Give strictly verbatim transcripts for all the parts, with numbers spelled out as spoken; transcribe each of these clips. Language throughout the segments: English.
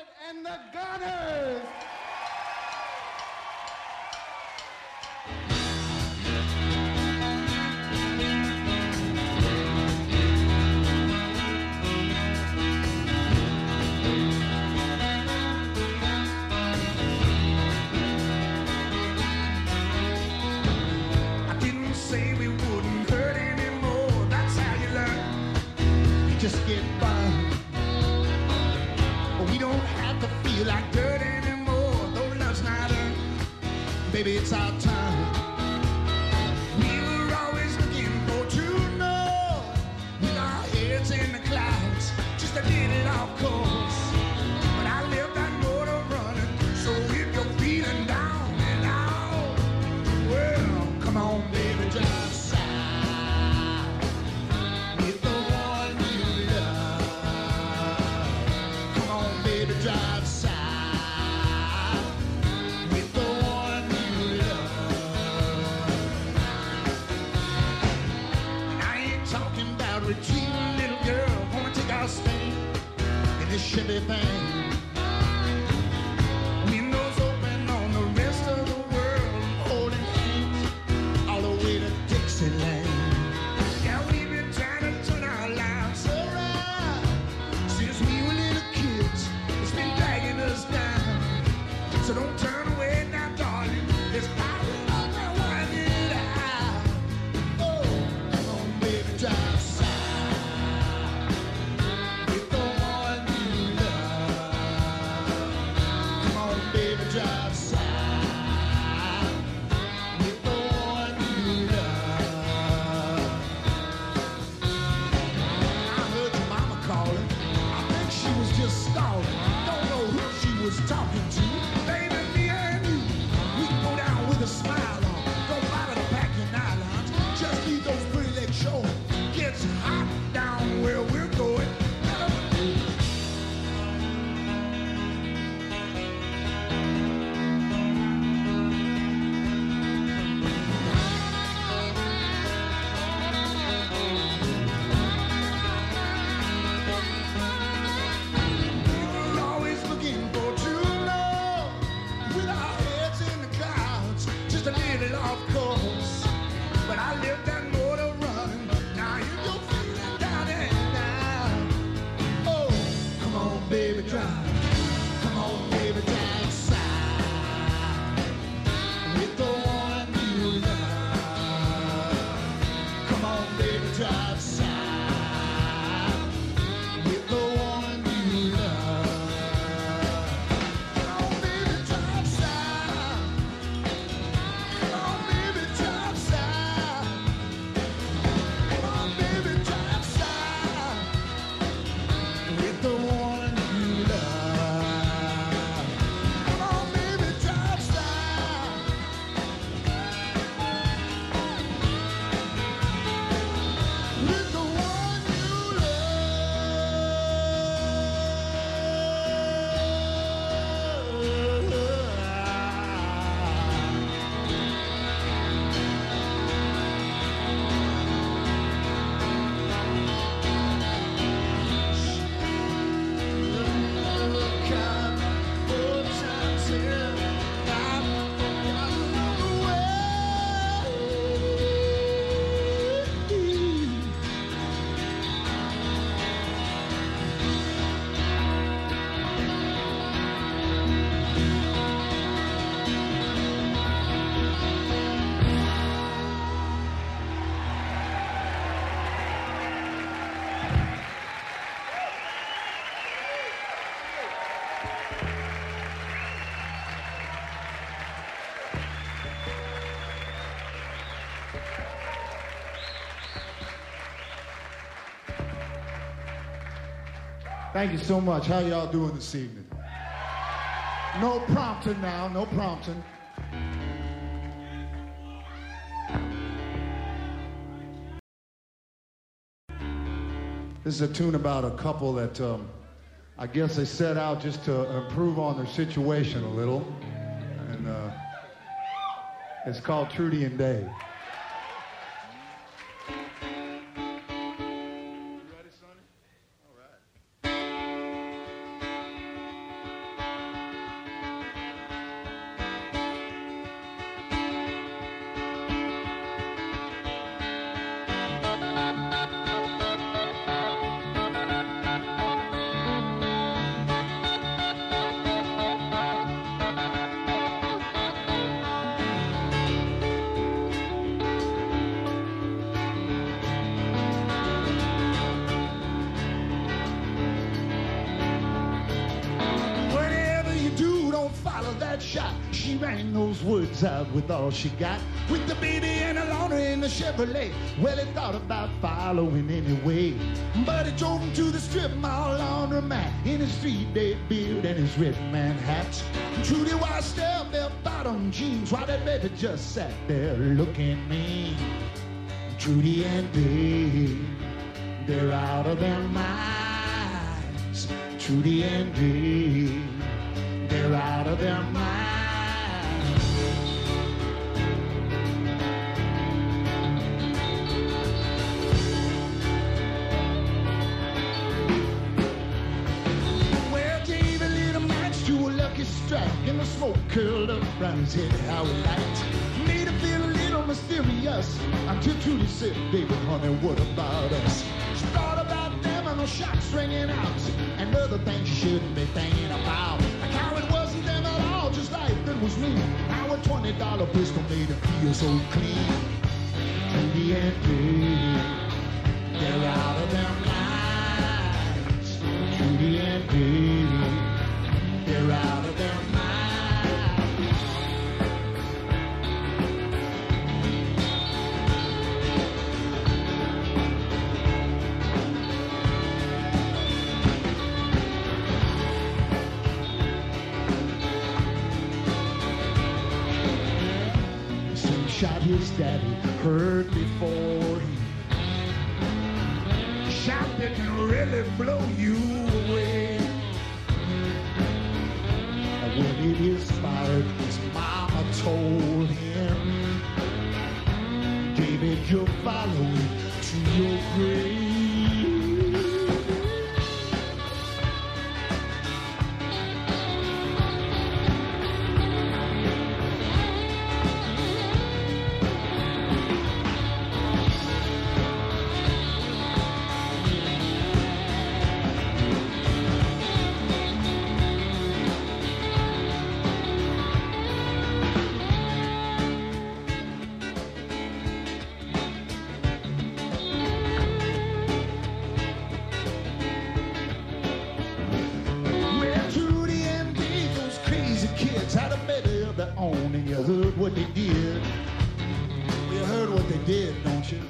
Barrett and the Gunners. I didn't say we wouldn't hurt anymore. That's how you learn. You just get by. We don't have to feel like dirt anymore. Though love's not earned, baby, it's our time. We were always looking for true north, with our heads in the clouds, just a little off course. But I left that motor running, so if you're feeling down and out, well, come on, baby, drive south with the one you love. Come on, baby, drive south with the one you love. And I ain't talking about retreating, little girl. Gonna take our stand in this Chevy van. Windows open on the rest of the world, holding hands all the way to Dixieland. Yeah, we've been trying to turn our lives around since we were little kids. It's been dragging us down. So don't turn away now, darling. There's power up and wind it out. Oh, come on, baby, drive south with the one you love. Come on, baby, drive south with the one you love. I heard your mama calling. I think she was just stalling. Don't know who she was talking to. Baby, me and you, we can go down with a smile on. Don't bother to pack your nylons. Just leave those pretty legs showing. Gets hot down where we're going. We're always looking for true love, with our heads in the clouds, just a little off course. But I left that motor running. Now you go feeling down and out. Oh, come on, baby, drive. Come on, baby, drive south with the one you love. Come on, baby, drive south with the one you love. Come on, baby, drive south. Come on, baby, drive south. Come on, baby, drive south with the one you love. Come on, baby, drive south with the one you Thank you so much. How y'all doing this evening? No prompting now, no prompting. This is a tune about a couple that um, I guess they set out just to improve on their situation a little. And uh, it's called Trudy and Dave. shot. She rang those words out with all she got. With the baby and the laundry in the Chevrolet. Well, he thought about following anyway. But he drove him to the strip mall laundromat in his three-day beard and his red man hat. Trudy washed up their bottom jeans while that baby just sat there looking mean. Trudy and Dave, they're out of their minds. Trudy and Dave, they're out of their minds. Well, David lit a match to a lucky strike, and the smoke curled up around his head how he liked. Made him feel a little mysterious until Trudy said, "Baby, honey, what about us?" She thought about them and the shots ringing out and other things you shouldn't be thinking about. Like how it wasn't them at all, just like it was me. How a twenty dollar pistol made him feel so clean. Trudy and Dave, they're out of their minds. Trudy and Dave, they're out of their minds. Shot his daddy heard before him. Shot that can really blow you away. And when it is fired, his mama told him, David, you'll follow it to your grave. Had a baby of their own, and you heard what they did. You heard what they did, don't you?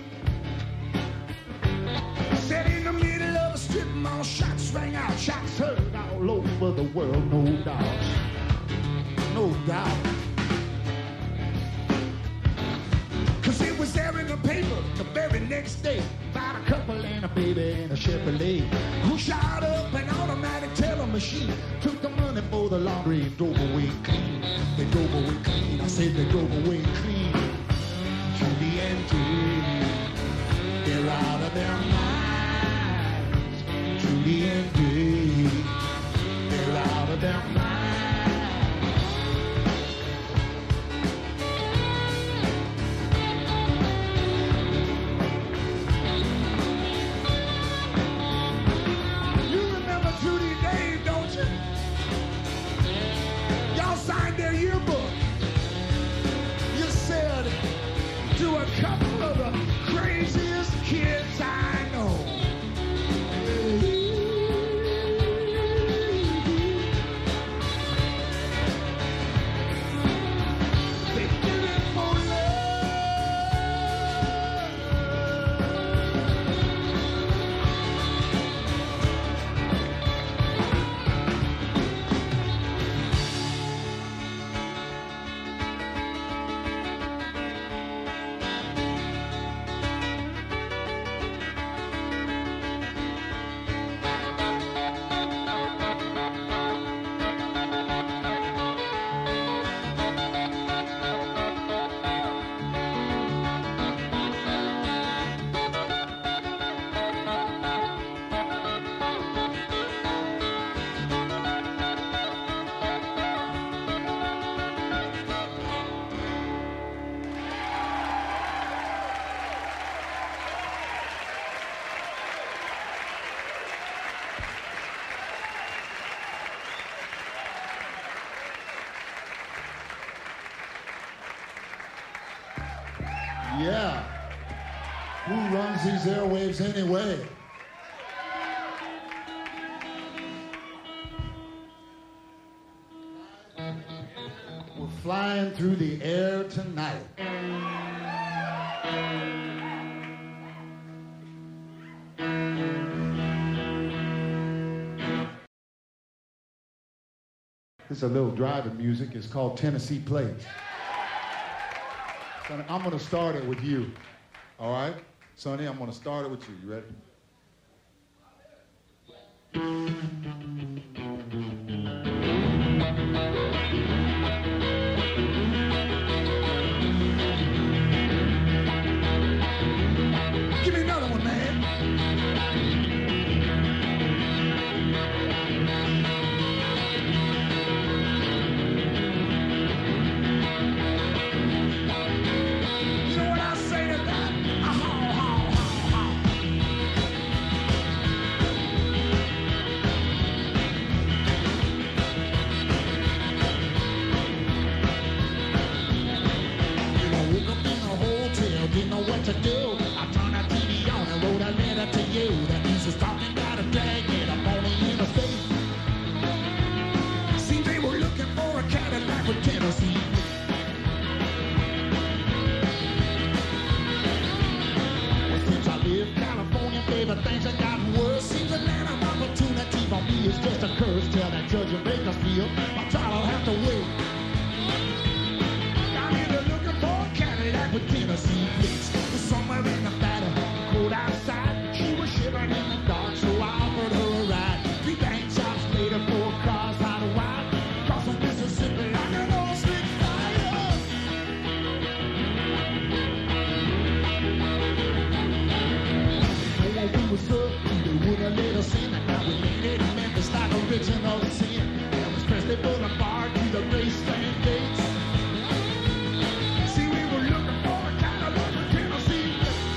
Said in the middle of a strip mall, shots rang out, shots heard all over the world, no doubt, no doubt. Cause it was there in the paper the very next day about a couple and a baby and a Chevrolet who shot up an automatic teller machine, took the money for the laundry and drove away clean. They drove away clean. I said they drove away clean. Trudy and Dave, they're out of their minds. Trudy and Dave, they're out of their minds. Signed their yearbook. You said to a couple of the craziest kids I know. They did it for Yeah. Who runs these airwaves anyway? We're flying through the air tonight. This is a little driving music. It's called Tennessee Plates. Sonny, I'm going to start it with you. All right? Sonny, I'm going to start it with you. You ready? Give me another one, man. You know what I say to that? Ah-haw, haw, haw, haw. You know, woke up in a hotel, didn't know what to do. I turned the T V on and wrote a letter to you. The news was talking about a dragnet up on the interstate. See, they were looking for a Cadillac with Tennessee. Well, since I live in California, baby, things have gotten worse. Seems a land of opportunity for me is just a curse. Tell that judge in Bakersfield, my trial will have to wait. Down here they're looking for a Cadillac with Tennessee plates. Somewhere in Nevada, cold outside, she was shivering in the dark, so I offered her a ride. Three bank shops later, four cars out of wide, crossing Mississippi like an old stick fire. Oh, we was up, they wouldn't let us in. And now we made it in Memphis like original sin. Elvis Presley Boulevard to the Graceland gates. See, we were looking for a Cadillac with Tennessee.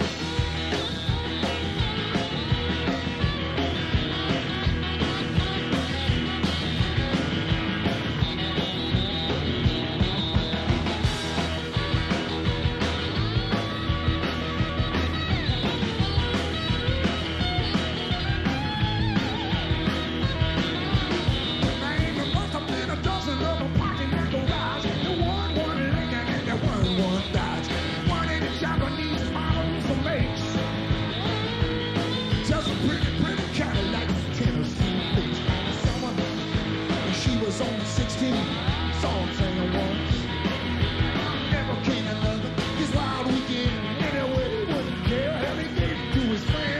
There must have been a dozen of them parking at the garage. There weren't one Lincoln and there weren't one Dodge. One in Japanese models of lakes. Just a pretty, pretty Cadillac with Tennessee plates. Someone, when she was only sixteen, saw him singing once. Never came another. His wild weekend, anyway, he wouldn't care. Hell, he gave it to his friend.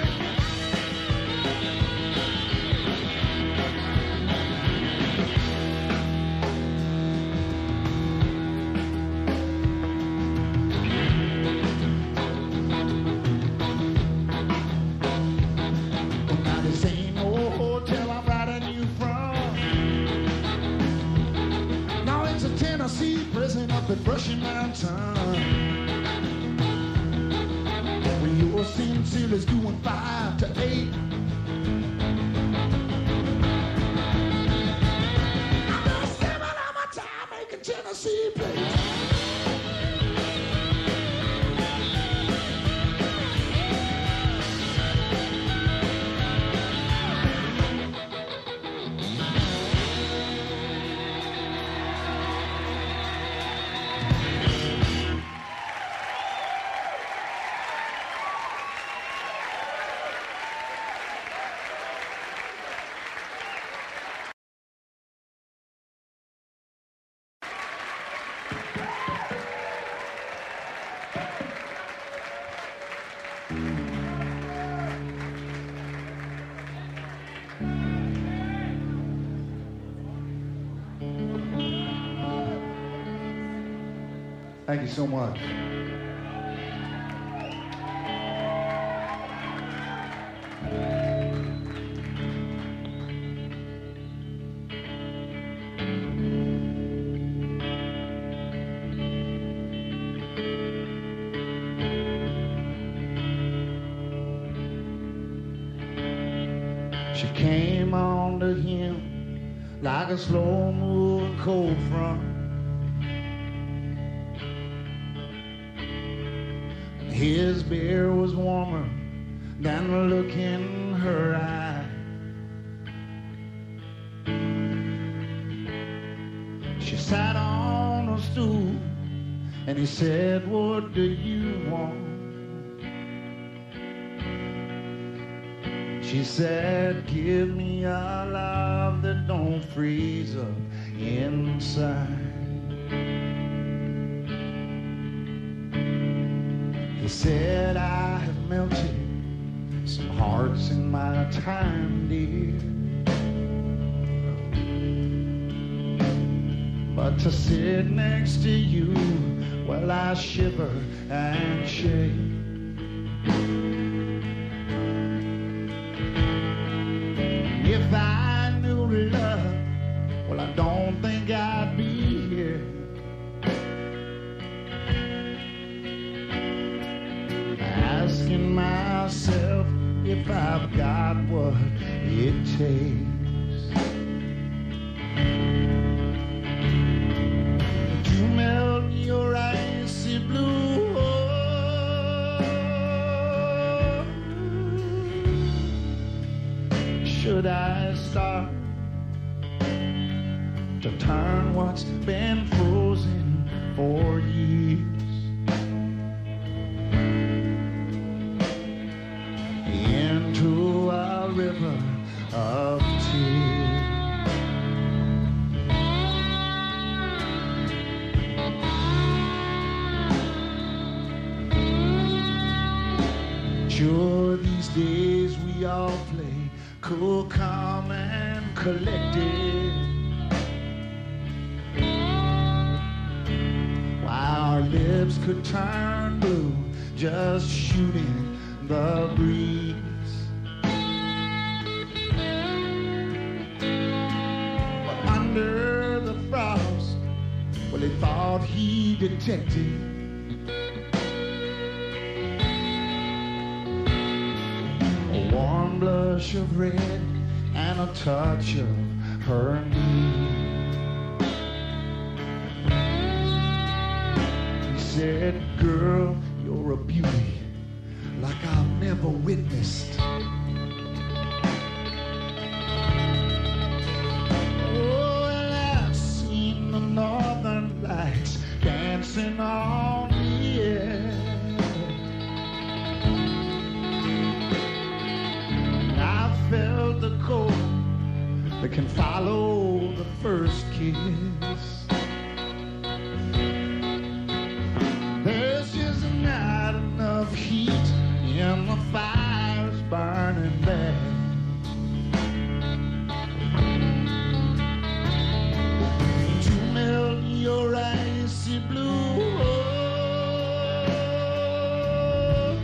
Now this ain't no hotel I'm writing you from. Now it's a Tennessee prison up in Brushy Mountain. Where your sin is doing five to eight. I'm not saving all my time making Tennessee plates. Thank you so much. She came on to him like a slow-moving cold front. His beer was warmer than the look in her eye. She sat on the stool, and he said, what do you want? She said, give me a love that don't freeze up inside. He said, I have melted some hearts in my time, dear, but to sit next to you, well, I shiver and shake. If I knew love, well, I don't think I'd be here. Asking myself if I've got what it takes to melt your icy blue heart. Should I start to turn what's been frozen for years into a river of tears? Sure, these days we all play cool, calm, and collected, while our lips could turn blue just shooting the breeze. But under the frost, well, he thought he detected a warm blush of red and a touch of her knee. He said, girl, you're a beauty like I've never witnessed. Oh, and I've seen the northern lights dancing on the air. And I felt the cold that can follow the first kiss. There's just not enough heat and the fire's burning bad. To melt your icy blue heart.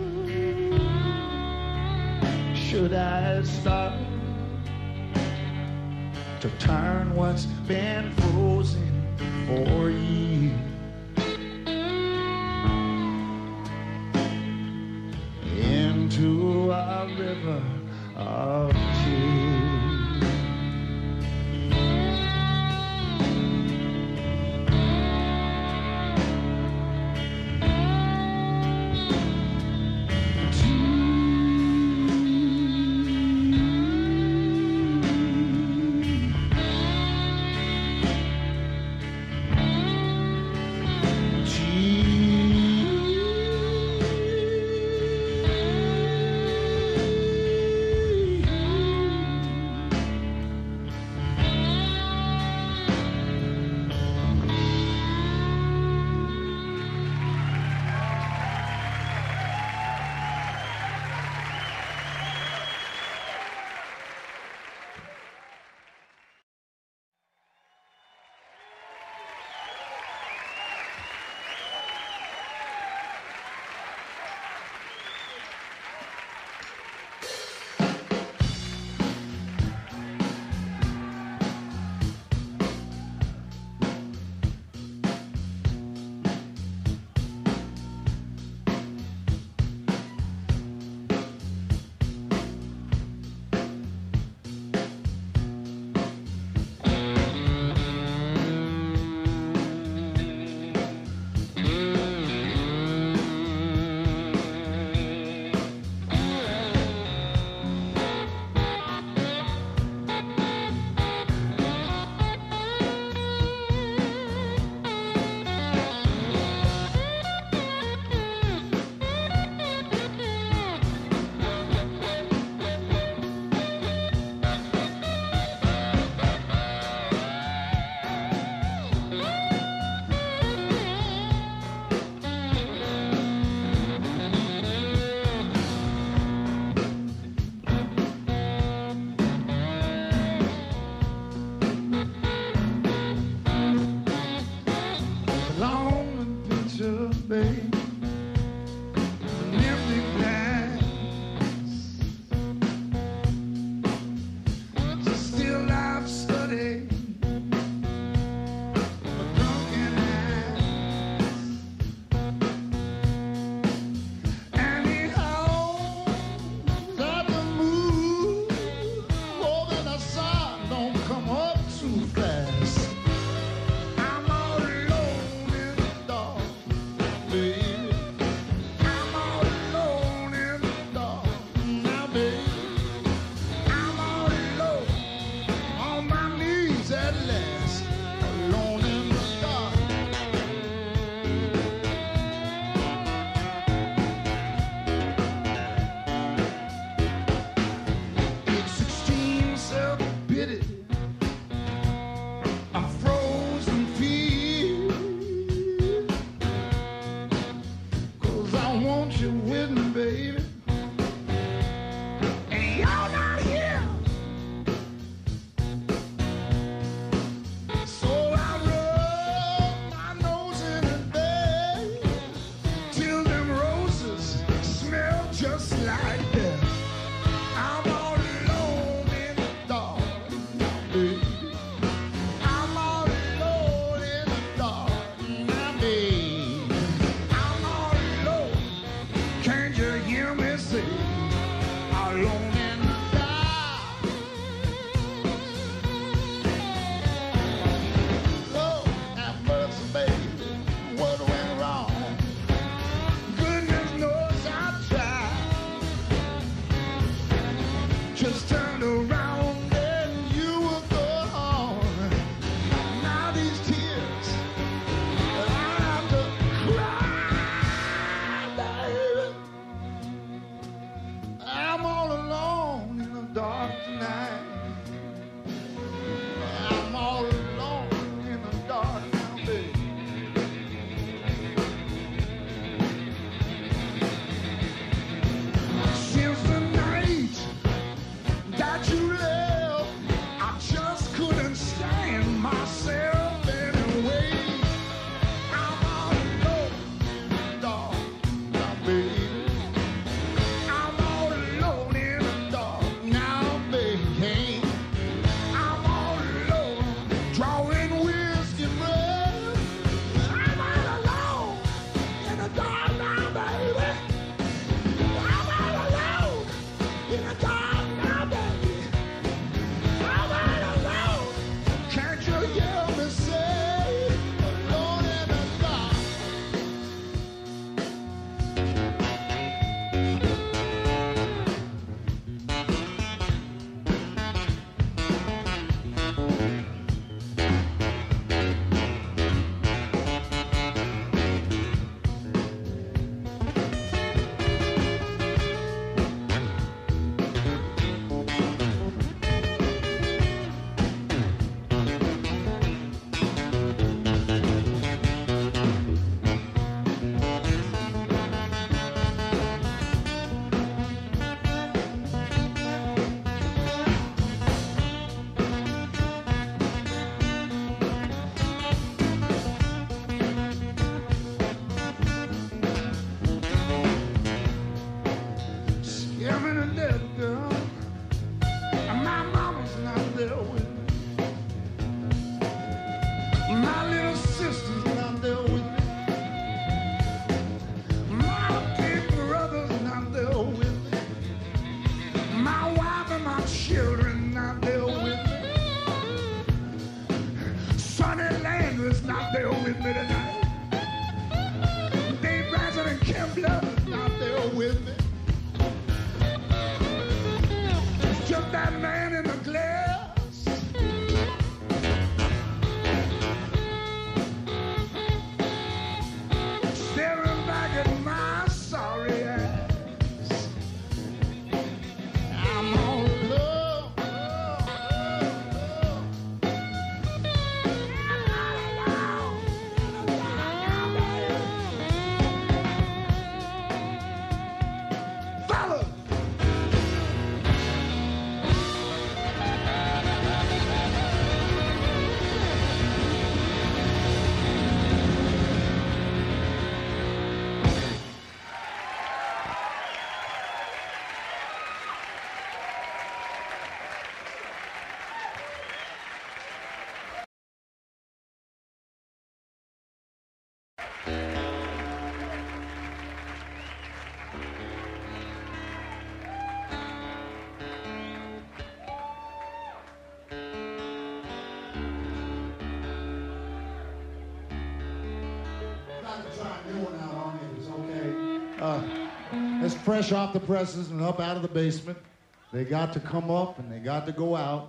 Should I stop to turn what's been frozen for years into a river of tears? night. I'm all alone in the dark now, baby. Since the night that you left, I just couldn't stand myself anyway. I'm all alone in the dark now, baby. I'm all alone in the dark now, baby. I'm all alone drawing whiskey breath. I'm all alone in the dark now, baby. I'm all alone in the dark now, baby. I'm all alone. Can't you hear me say, alone in the dark? Scare me to death, girl. And my mama's not there with me. My little sister's not there with me. My big brother's not there with me. My wife and my children not there with me. Sonny Landry's not there with me tonight. Dave Branson and Kim Blood's not there with me. Just that man in the glass. Staring back at my sorry ass. I'm all alone. I'm all alone. Fellas! Uh, it's fresh off the presses and up out of the basement. They got to come up and they got to go out.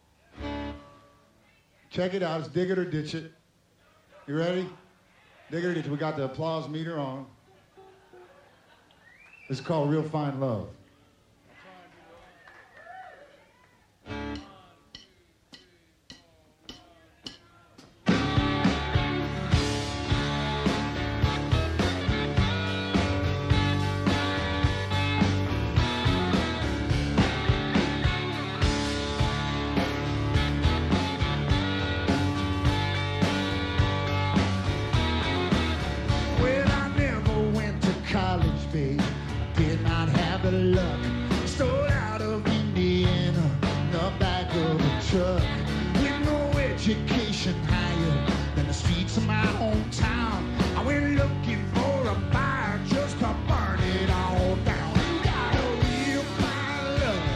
Check it out. It's Dig It or Ditch It. You ready? Dig It or Ditch It. We got the applause meter on. It's called Real Fine Love. Did not have the luck. Stole out of Indiana in the back of a truck. With no education higher than the streets of my hometown. I went looking for a fire just to burn it all down. You got a real fine love.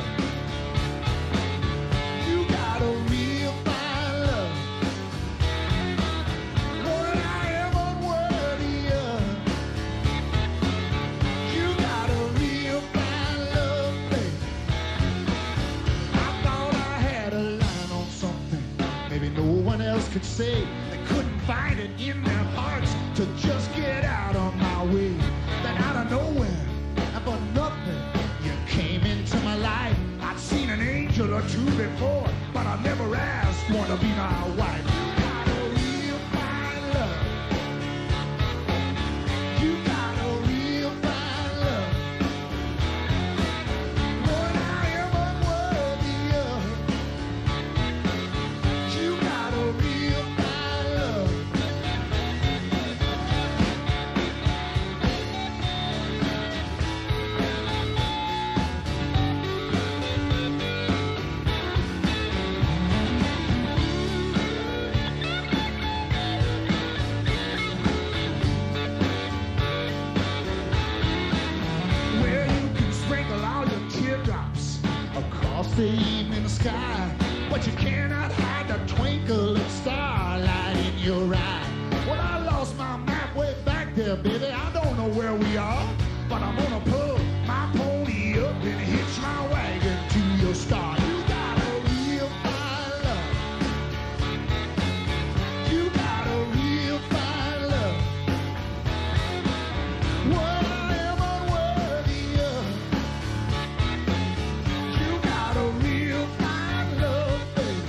You got a real fine love. More than I ever worthy of. You got a real fine love, baby. I thought I had a line on something maybe no one else could say. They couldn't find it in their hearts to just get out of my way. Then out of nowhere, and for nothing, you came into my life. I'd seen an angel or two before, but I never asked one to be my wife. You got a real fine love. You got a real fine love. What I am unworthy of. You got a real fine love. Where you can sprinkle all your teardrops across the evening sky, but you cannot hide the twinkle of starlight in your eye. Well, I lost my map way back there, baby. I don't know where we are, but I'm gonna pull my pony up and hitch my wagon to your star. You got a real fine love. You got a real fine love. What I am unworthy of. You got a real fine love, baby.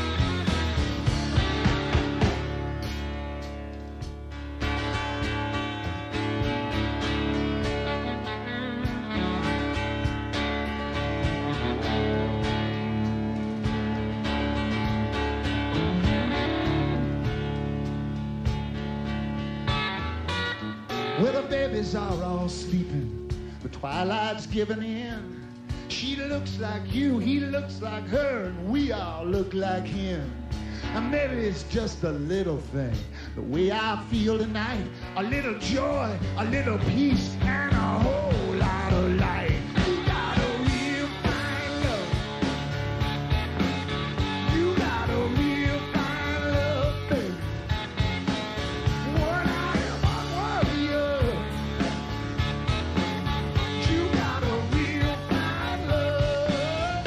Well, the babies are all sleeping, the twilight's giving in. She looks like you, he looks like her, and we all look like him. And maybe it's just a little thing, the way I feel tonight. A little joy, a little peace, and a whole lot of light. You got a real fine love. You got a real fine love, baby. What I am unworthy of. You got a real fine love.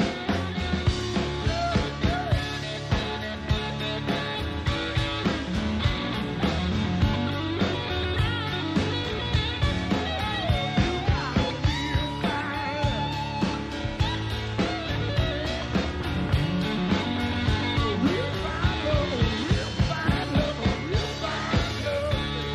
Real fine love, real fine love, real fine love.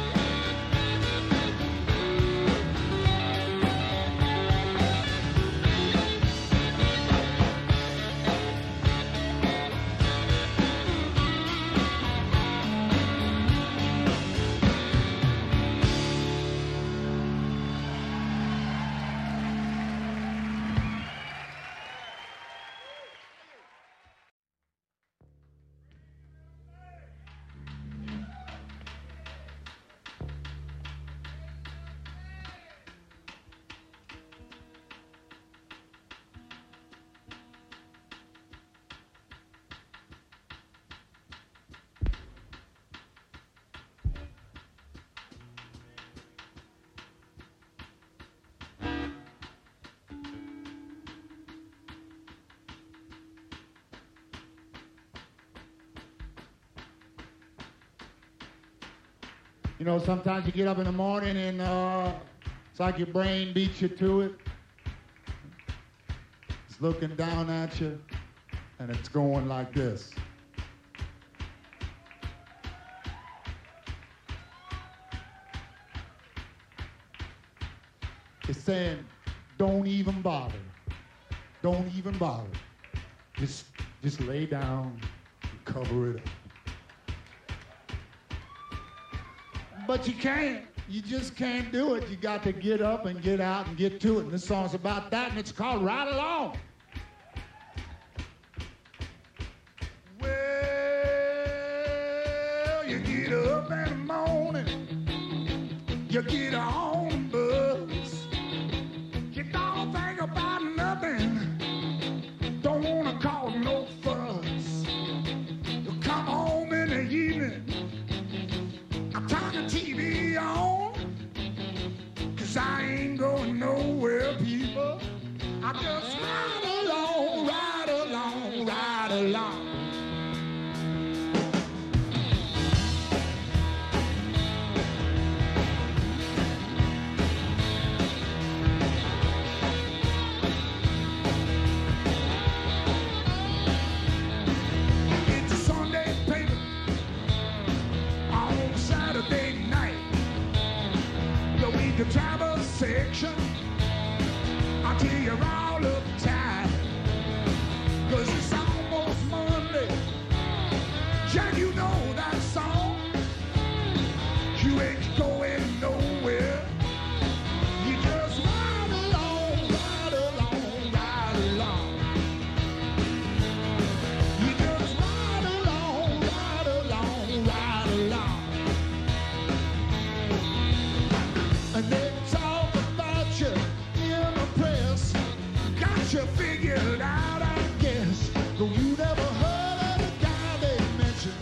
You know, sometimes you get up in the morning and uh, it's like your brain beats you to it. It's looking down at you, and it's going like this. It's saying, don't even bother. Don't even bother. Just, just lay down and cover it up. But you can't. You just can't do it. You got to get up and get out and get to it. And this song's about that, and it's called Ride Along. Well, you get up in the morning, you get on the bus, you don't think about nothing, don't want to cause no fuss. You come home in the evening, I turn the T V on, 'cause I ain't going nowhere, people. I just ride along, ride along, ride along. Jack, you know that song. You ain't going nowhere. You just ride along, ride along, ride along. You just ride along, ride along, ride along. And they talk about you in the press. Got you figured out, I guess. Though you never heard of the guy they mentioned.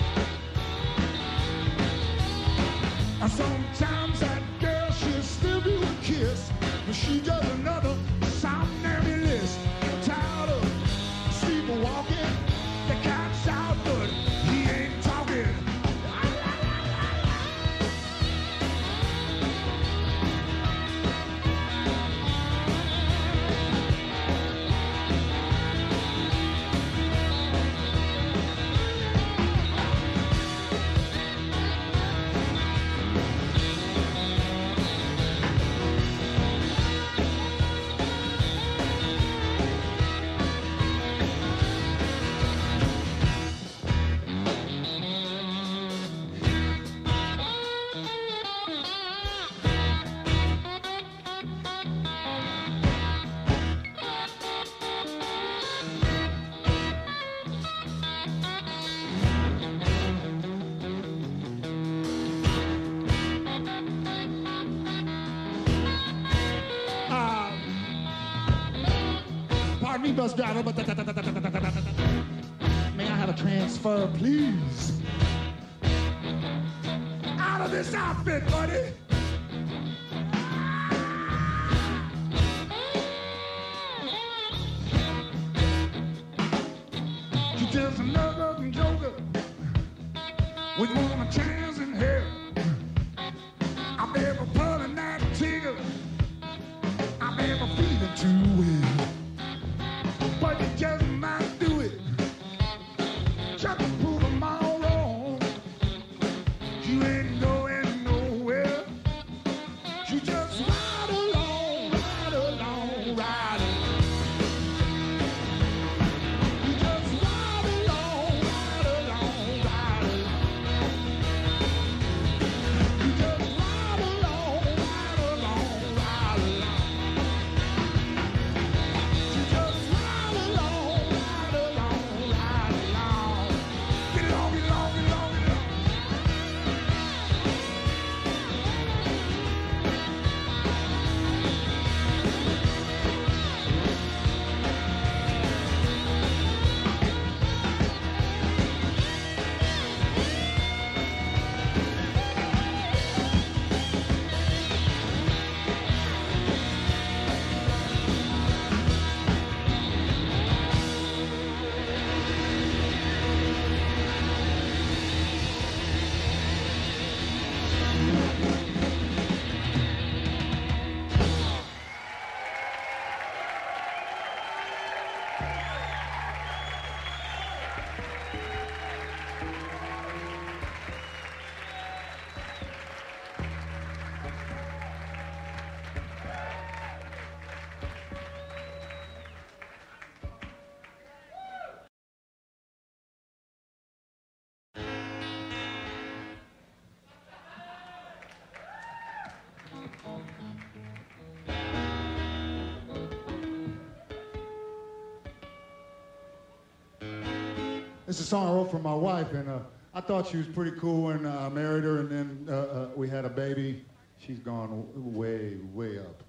And sometimes that girl, she'll still do a kiss, but she does another somnambulist. Tired of sleepwalking, the cat's out, but he ain't talking. Pardon me, bus driver, but may I have a transfer, please? Out of this outfit, buddy. She's just another joker with more chance in hell. I'm ever pulling that trigger. I'm ever feeling too well. But you just might do it, just to prove them all wrong. You ain't going nowhere. You just ride along, ride along, ride along. You just ride along, ride along, ride along. You just ride along, ride along, ride along. You just ride along, ride along, ride along. Get along, get along, get along, get along. This is a song I wrote for my wife, and uh, I thought she was pretty cool when uh, I married her, and then uh, uh, we had a baby. She's gone way, way up.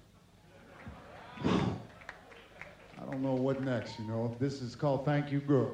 I don't know what next, you know. This is called Thank You, Girl.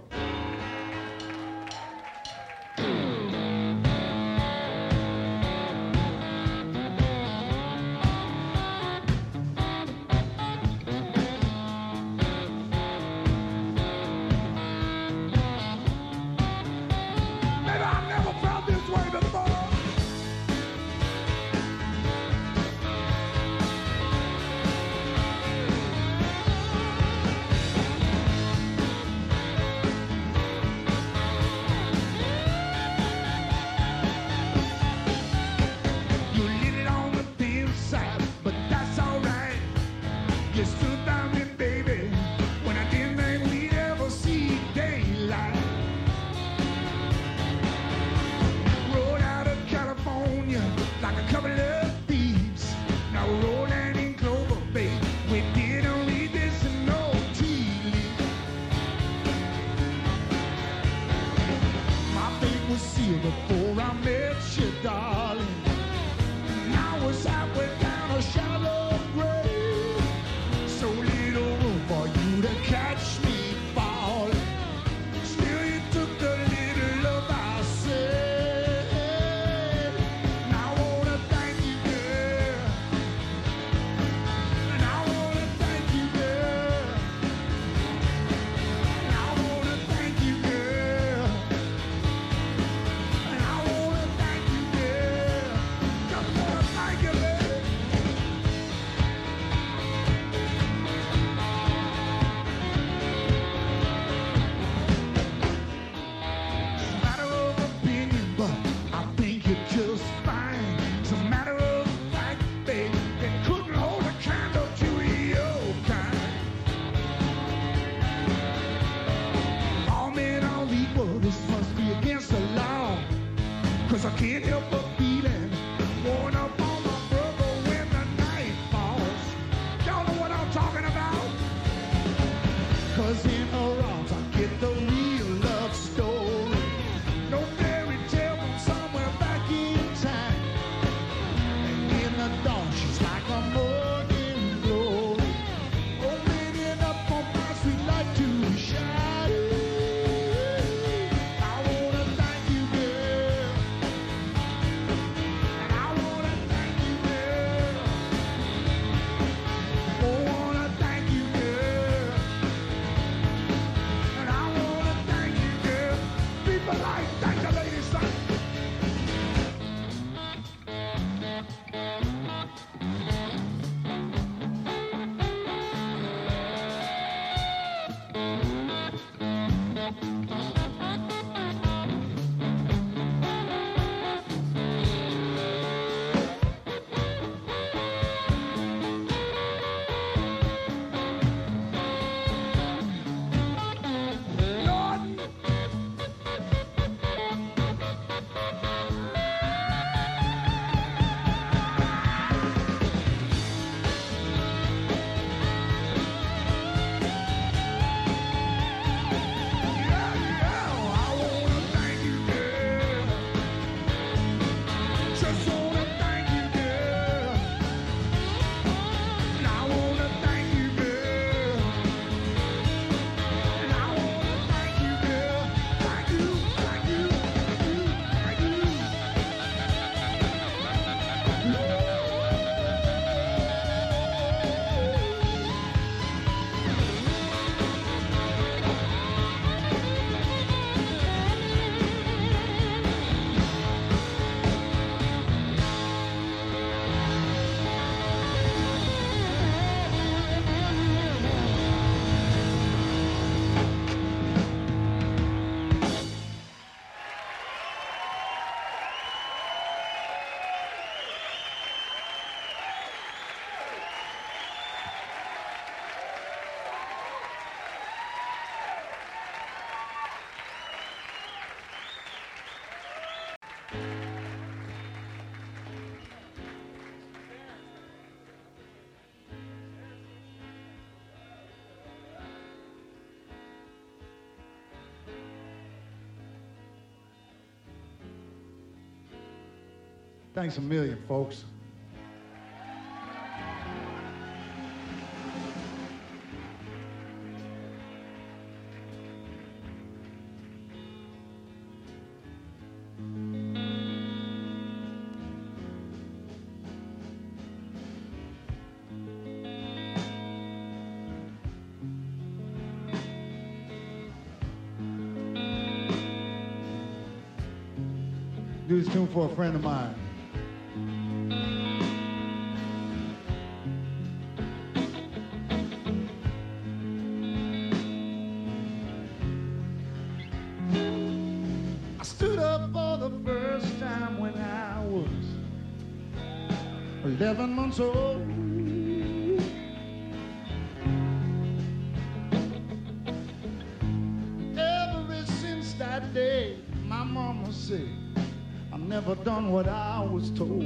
was sealed before I met you, darling. And I was halfway down a shallow grave. So little room for you to catch me falling. Still you took the little love I said. And I wanna thank you, girl. And I wanna thank you, girl. And I wanna thank you, girl. And I wanna thank you, girl. Just wanna thank you, baby. It's a matter of opinion, but I think you're just fine. It's a matter of fact, baby, it couldn't hold a candle to your kind. All men are equal, this must be against the law. Cause I can't help but feeling worn up on my brother when the night falls. Y'all know what I'm talking about? Cause in her arms I get the real love story. No fairy tale from somewhere back in time. And in the dawn she's like a morning glory, opening up on my sweet light to shine. I wanna thank you, girl. And I wanna thank you, girl. I wanna thank you, girl. And I wanna thank you, girl. Be polite, thank the lady, son. Lord, yeah, yeah, I wanna thank you, girl. Just wanna thank you, girl. And I wanna thank you, girl. And I wanna thank you, girl. Thank you, thank you, thank you, thank you. Thanks a million, folks. Do this tune for a friend of mine. I stood up for the first time when I was eleven months old. Ever since that day, my mama said, I've never done what I was told.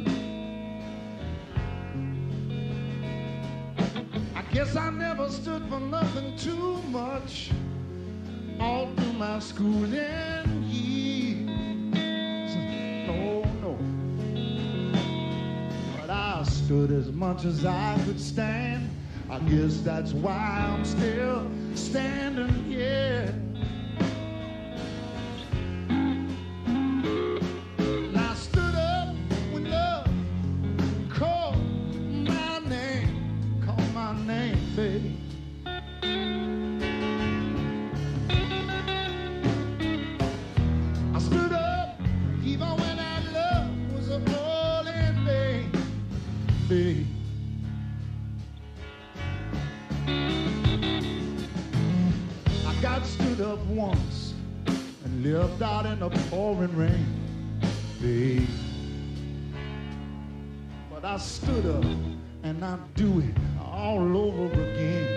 I guess I never stood for nothing too much all through my schooling years. stood as much as I could stand. I guess that's why I'm still standing here. And I stood up when love called my name, called my name, baby. I stood up even when that love was a falling day, baby. God stood up once and lived out in the pouring rain, babe. But I stood up and I do it all over again.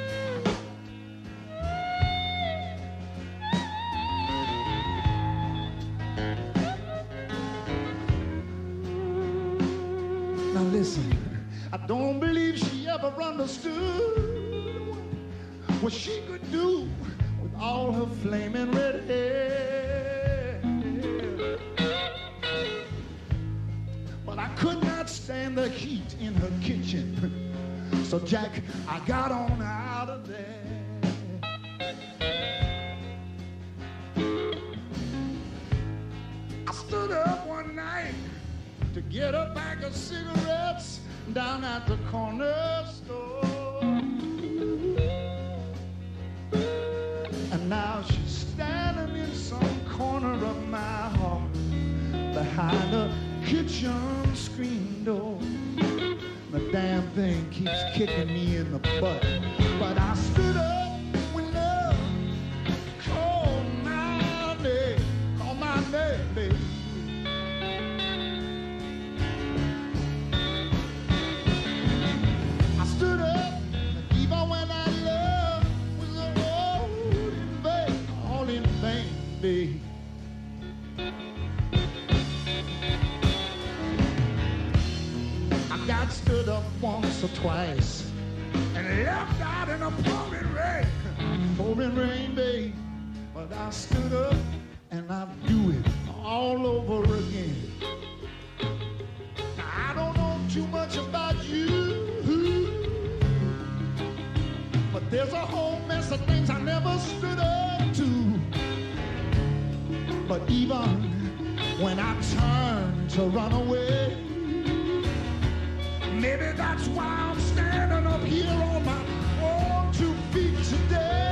Now listen, I don't believe she ever understood what she could do with all her flaming red hair. But I could not stand the heat in her kitchen, so Jack, I got on out of there. I stood up one night to get a bag of cigarettes down at the corner store. And now she's standing in some corner of my heart, behind the kitchen screen door. The damn thing keeps kicking me in the butt, but I stood up when love called my name, called my name, baby. I stood up even when I love was all in vain, all in vain, baby. I got stood up once or twice and left out in a pouring rain, pouring rain, babe. But I stood up and I do it all over again. Now, I don't know too much about you, but there's a whole mess of things I never stood up to. But even when I turn to run away, maybe that's why I'm standing up here on my own two feet today.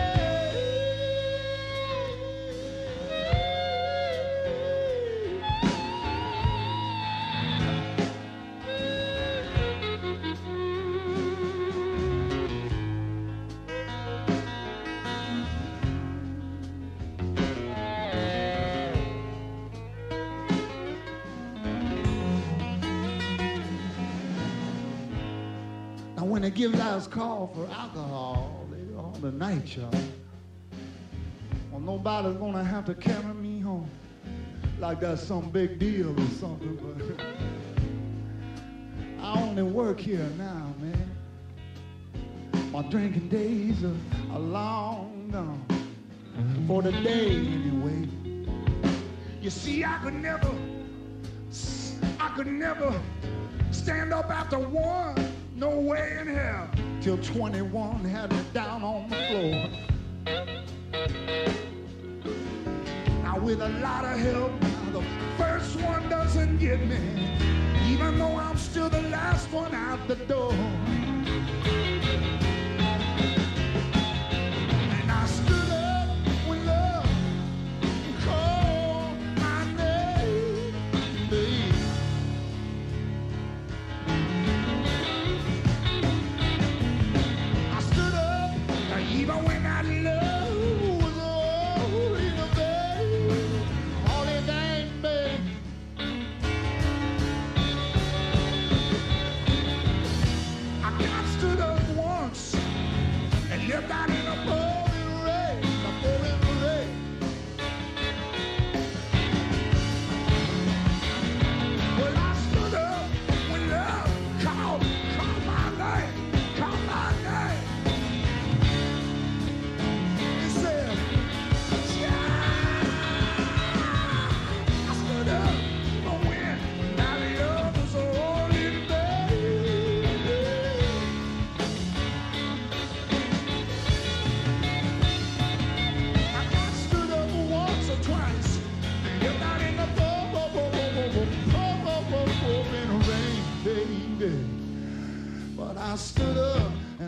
When they give last call for alcohol later on tonight, y'all, well, nobody's gonna have to carry me home like that's some big deal or something, but I only work here now, man. My drinking days are, are long gone, for the day anyway. You see, I could never, I could never stand up after one. No way in hell. Till twenty-one had me down on the floor. Now with a lot of help, now the first one doesn't get me, even though I'm still the last one out the door. And I stood up when love called my name, babe. Even when I love was all in a vain, all in vain, babe. I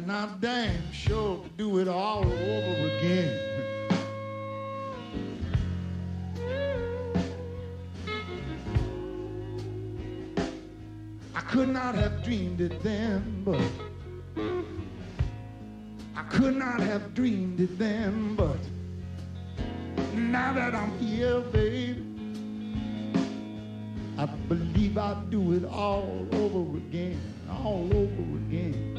and I'm damn sure to do it all over again. I could not have dreamed it then, but I could not have dreamed it then, but now that I'm here, baby, I believe I'll do it all over again, all over again.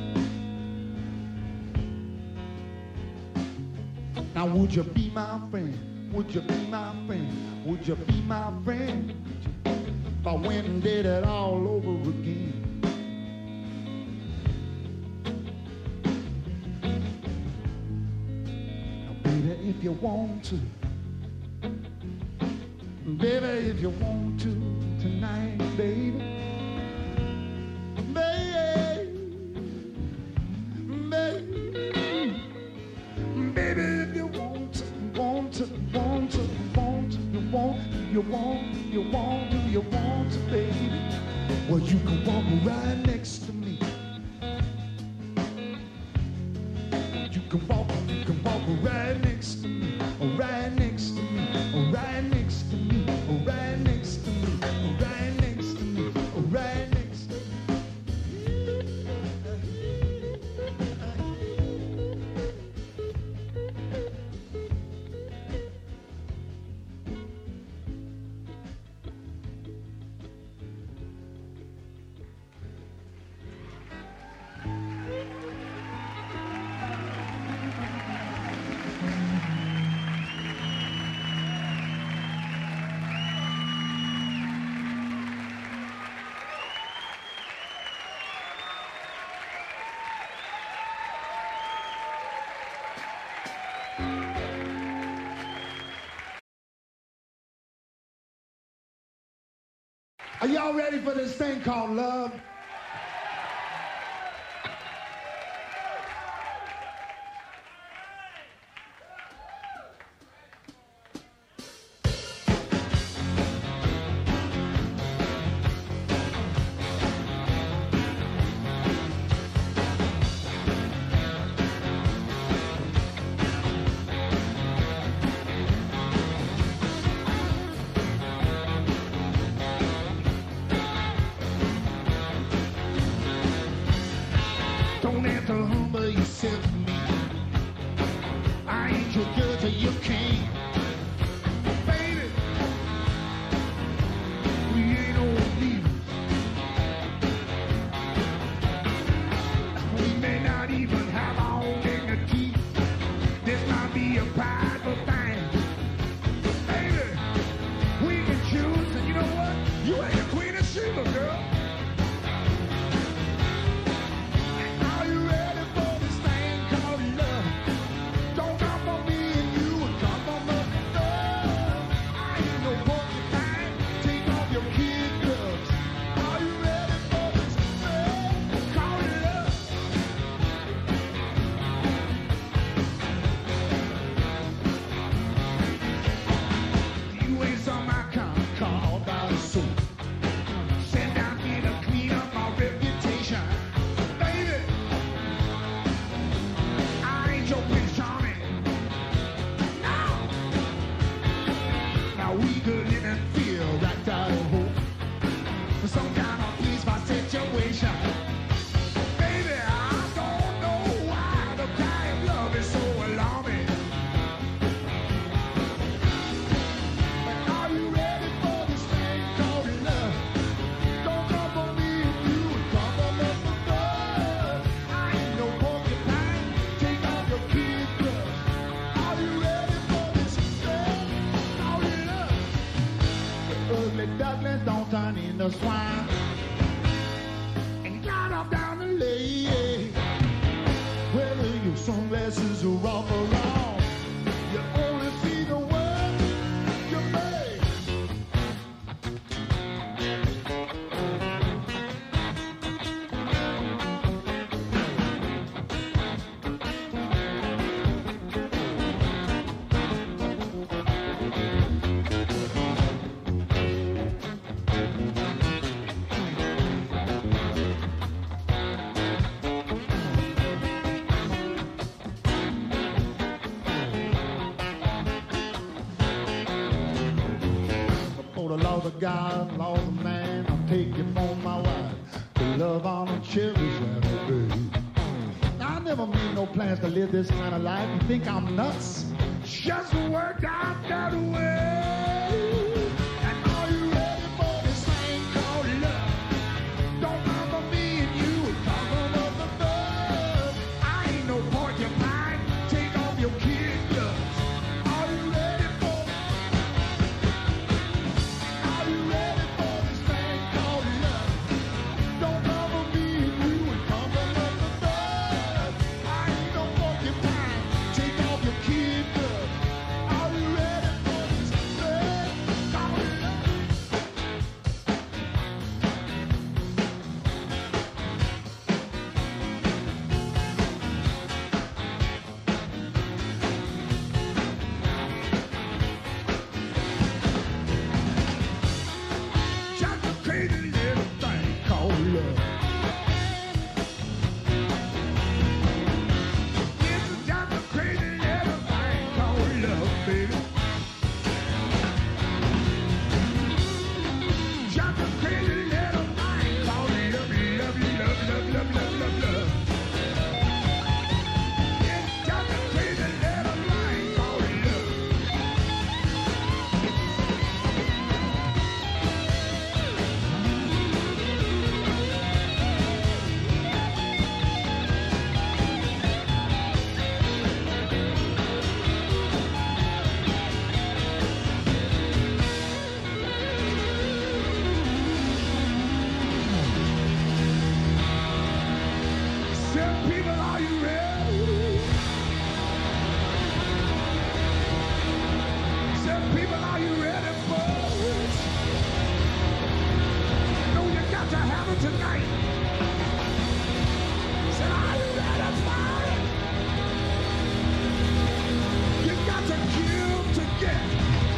Now would you be my friend? Would you be my friend? Would you be my friend? If I went and did it all over again. Now baby, if you want to, baby, if you want to tonight, baby, baby, baby, baby, if you want to, want to, want to, want to, you want, you want, you want, do you want to, baby? Well, you can walk right next to me. You can walk, you can walk right next to me, right next to me, right next to me, right next to me, right next to me, right next to me. Are y'all ready for this thing called love? Don't have to humble yourself to me. I ain't your girl till you can. Baby, we ain't old leaders. We may not even have our own dignity. This might be a prideful thing. Baby, we can choose, and you know what? You ain't the Queen of Sheba, girl. Don't turn into swine and got off down the lane. Whether your sunglasses are off or wrong, you only see the world you made. another guy, lost a man, I'll take you for my wife. To love on and cherish that baby. I never made no plans to live this kind of life. You think I'm nuts? Just worked out that way. And are you ready for this thing called love? Don't remember me and you talking of the bug. I ain't no porcupine. Take off your kid gloves. Are you ready for? Are you ready for this thing called love? Don't remember me and you talking of the bug. I ain't no porcupine. Take off your kid gloves. Are you ready for this thing called love? Just a crazy little thing called love. This is just a crazy little thing called love, baby. Just a crazy little thing called love, love, love, love, love, love, love, love. It's just a crazy little thing called love. Some people, are you ready? Some people, are you ready for it? No, you got to have it tonight. Said, are you ready for it? You got to kill to get.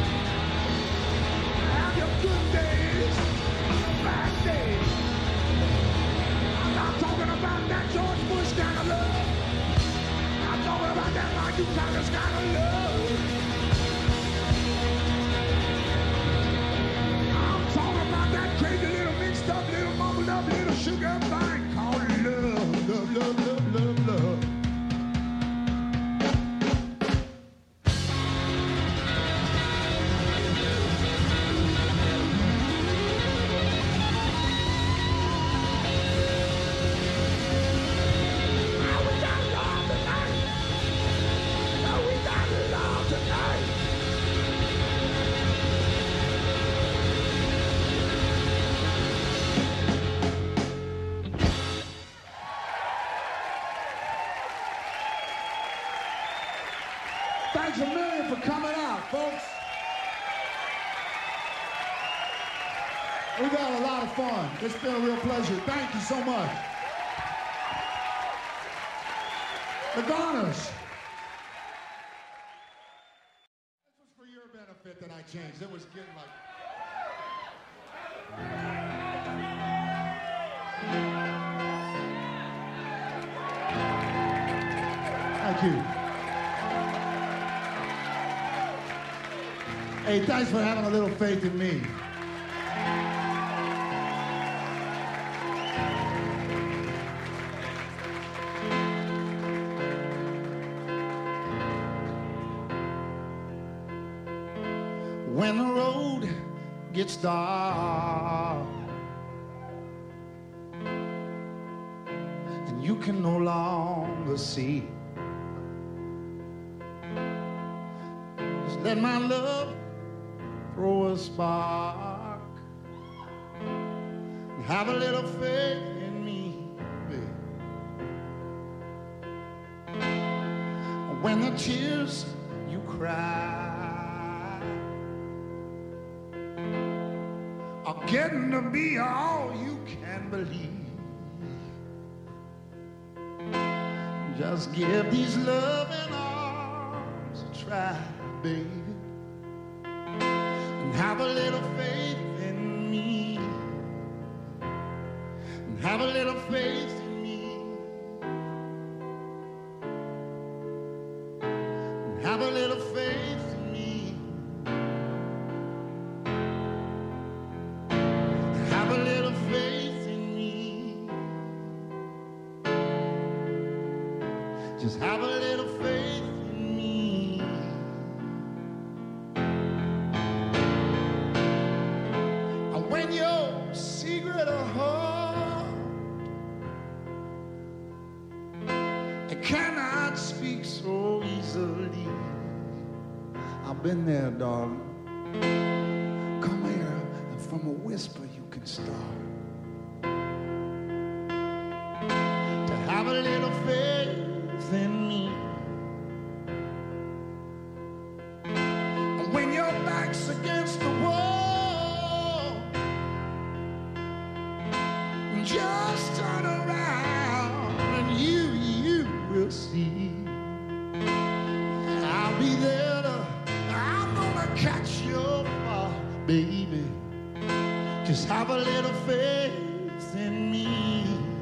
Have your good days, bad days. I'm not talking about that George Bush kind of love. I'm talking about that Marty Connors kind of love. I'm talking about that crazy little mixed up, little mumbled up, little sugar thing called love, love, love, love, love, love. Now we got love tonight. Now we got love tonight. Thanks a million for coming out, folks. We've had a lot of fun. It's been a real pleasure. Thank you so much. The Goners. This was for your benefit that I changed. It was getting like... Thank you. Hey, thanks for having a little faith in me. When the road gets dark and you can no longer see, just let my love throw a spark and have a little faith in me, babe. When the tears you cry are getting to be all you can believe, just give these loving arms a try, baby, and have a little faith in me, and have a little faith in me, and have a little faith in me. little heart that cannot speak so easily. I've been there, darling. Come here, and from a whisper you can start to have a little faith in me. And when your back's against the wall, just turn around and you, you will see. I'll be there to, I'm gonna catch your fall, baby. Just have a little faith in me.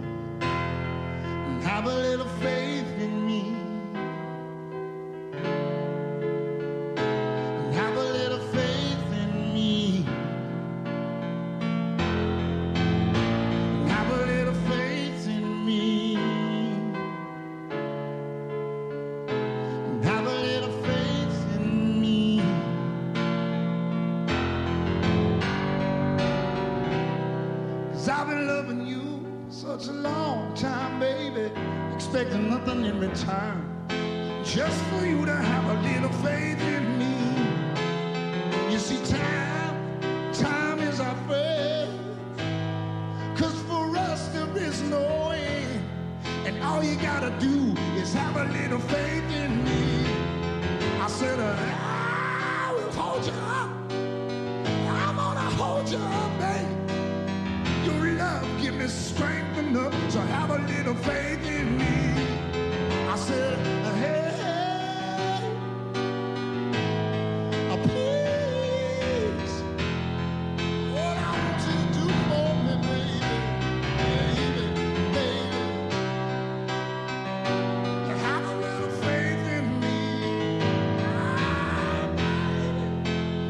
Have a little faith in me. Have a little faith in me. Have a little faith in me. Have a little faith in me. 'Cause I've been loving you such a long time, baby, expecting nothing in return, just for you to have a little faith in me. You see, time, time is our friend, 'cause for us there is no end, and all you gotta do is have a little faith in me. I said, uh, I will hold you up. I'm gonna hold you up, baby. Your love give me strength enough to have a little faith in me. I said, hey, hey, uh, please, what I want you to do for me, baby, baby, baby, to have a little faith in me. Ah, baby.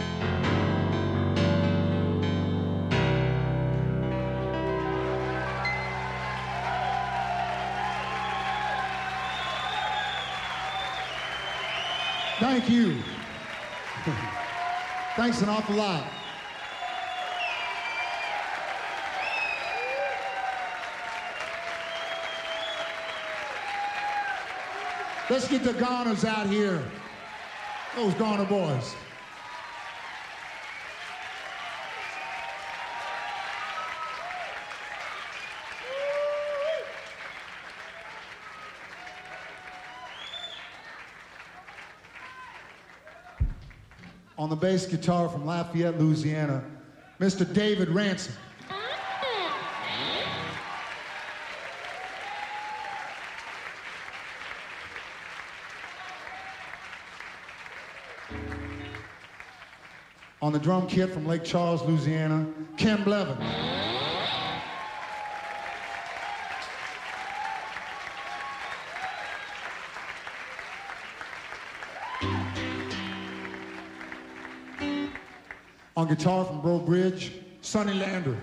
Thank you. Thanks an awful lot. Let's get the Goners out here. Those Goner boys. On the bass guitar from Lafayette, Louisiana, Mister David Ransom. On the drum kit from Lake Charles, Louisiana, Ken Blevins. On guitar from Bro Bridge, Sonny Landreth.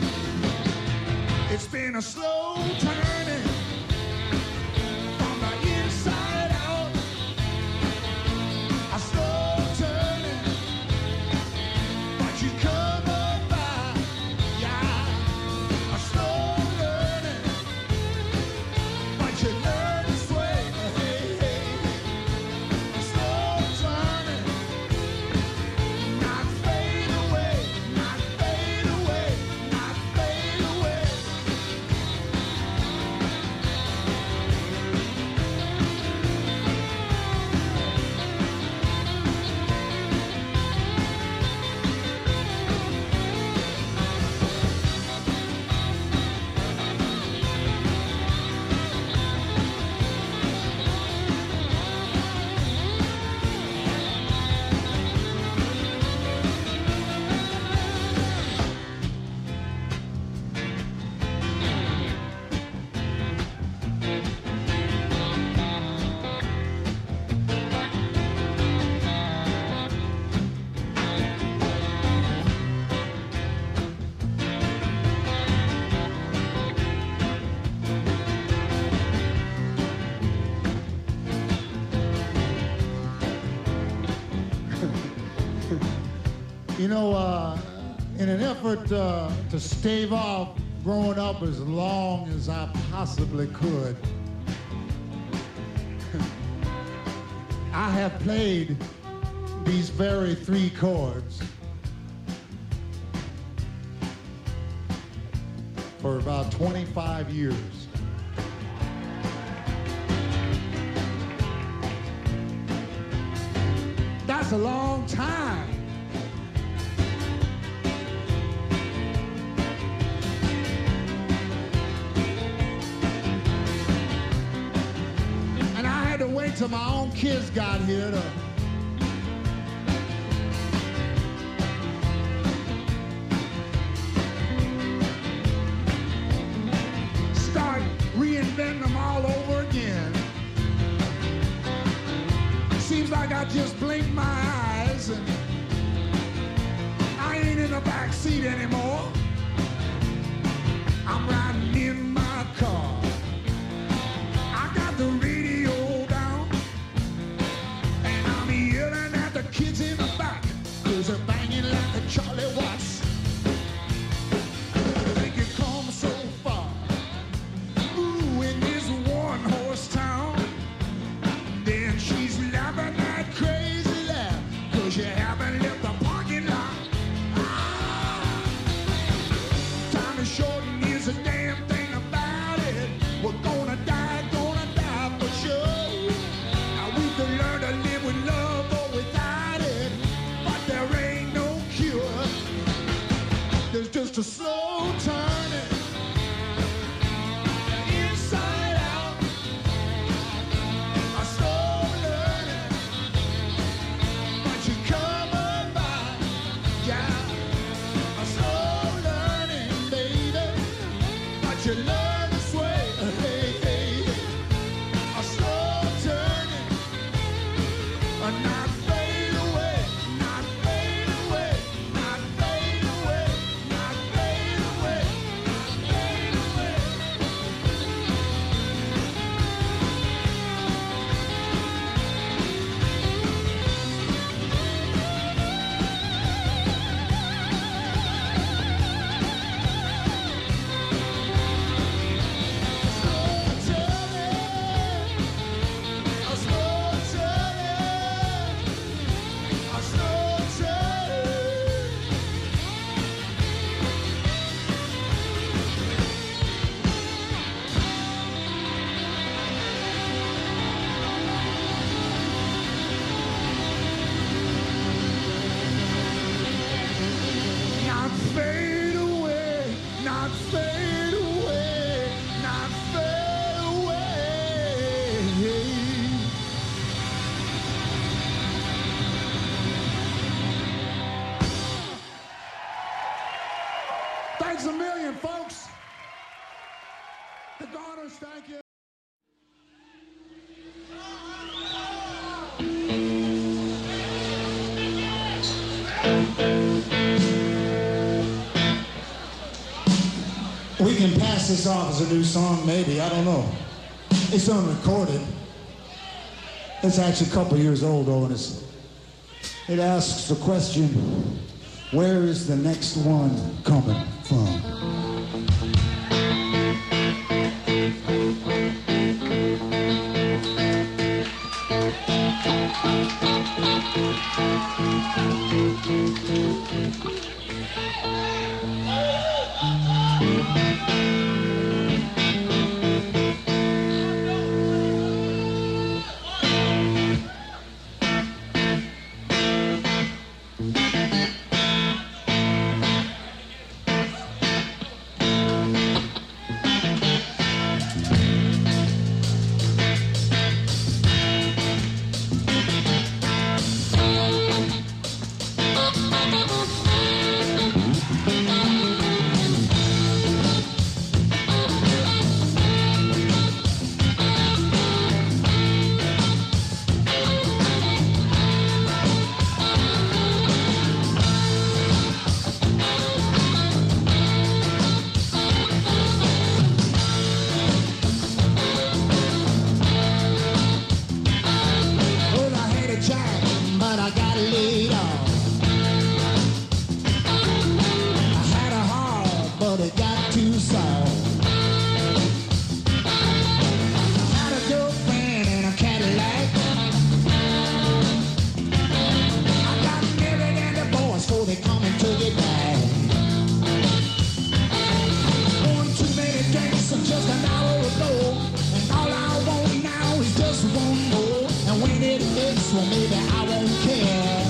It's been a slow turning from the You know, uh, in an effort uh, to stave off growing up as long as I possibly could, I have played these very three chords for about twenty-five years. That's a long time. And I had to wait till my own kids got here to start reinventing them all over again. Seems like I just blinked my eyes and I ain't in the back seat anymore. I'm riding in my car. I got the radio down and I'm yelling at the kids in the back, 'cause they're banging like the Charlie Watts. Think you come so far, ooh, in this one-horse town. Then she's laughing that crazy laugh, 'cause you haven't left the parking lot. Ah! Time is short and here's a damn thing about it. We're gonna die, gonna die for sure. Now we can learn to live with love or without it, but there ain't no cure. There's just a slow turning inside out, a slow learning, but you come by, yeah. A slow learning, baby, but you learn this way, hey, hey. A slow turning, a not fade away, not fade away, not fade away, not fade away, not fade away. Not fade away, not fade away, not fade away. Thanks a million, folks. The Garners, thank you. We can pass this off as a new song, maybe. I don't know. It's unrecorded. It's actually a couple years old, though, and it's, it asks the question, where is the next one coming from? well, maybe I won't care.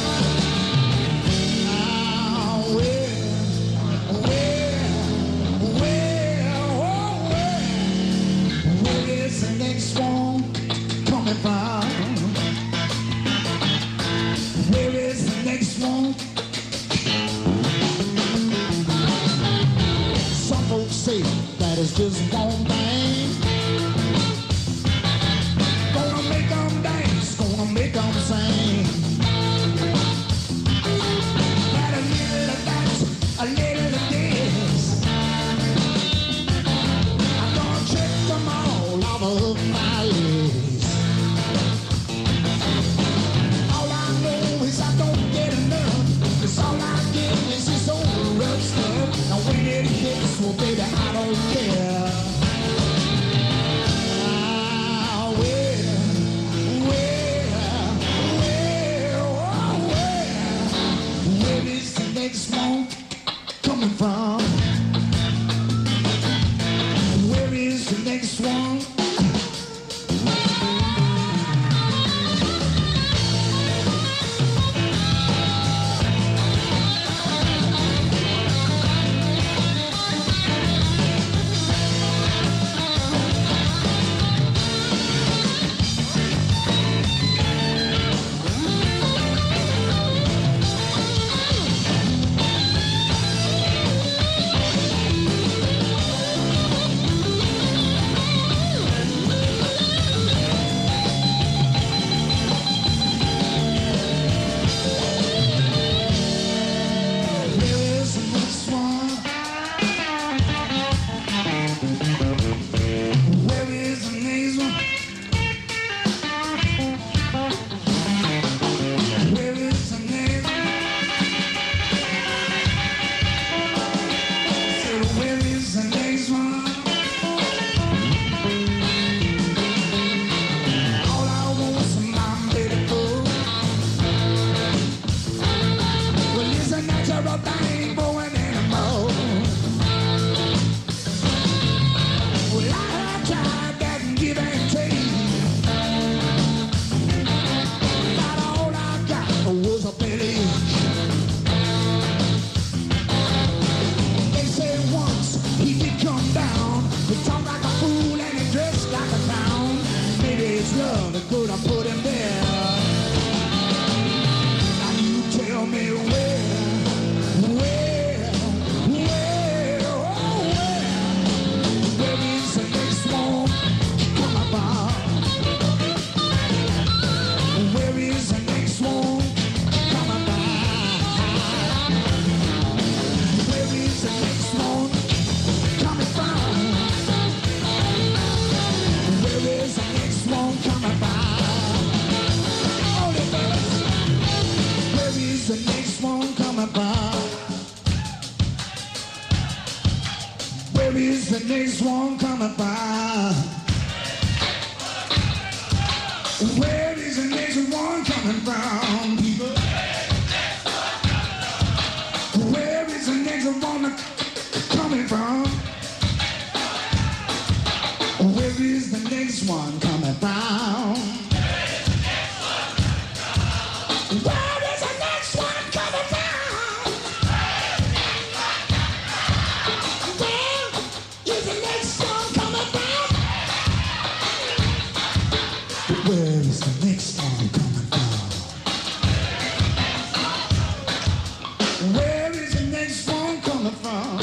Ah, where, where, where, oh, where, where is the next one coming from? Where is the next one? Some folks say that it's just one thing. Gonna make them dance, gonna make them sing. Got a little of that, a little of this. I'm gonna check them all off of my list. All I know is I don't get enough, 'cause all I get is this old rough stuff. Now when it hits, well baby, I don't care. Ah, where, where, where, oh, where, where is the next one coming from? Where is the next one? Where is the next one coming from? Where is the next one coming from, people? Where is the next one coming from? Where is the next one coming from? Where is the next one coming from? Where is the next one coming from? Where is the next one coming from?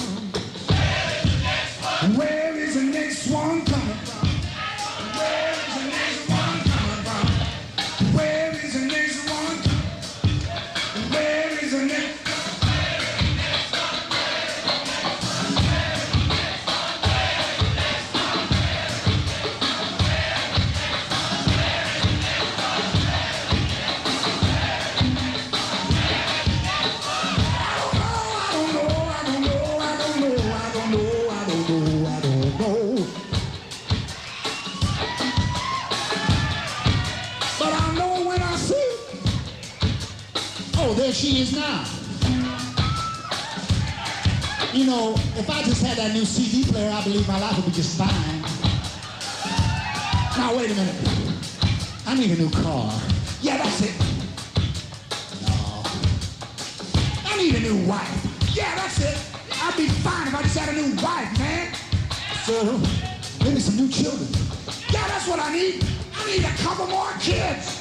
Where is the next one coming from? Where is the next one coming from? Where is the next one? Where is the next? There she is now. You know, if I just had that new C D player, I believe my life would be just fine. Now, wait a minute. I need a new car. Yeah, that's it. No. I need a new wife. Yeah, that's it. I'd be fine if I just had a new wife, man. So, maybe some new children. Yeah, that's what I need. I need a couple more kids.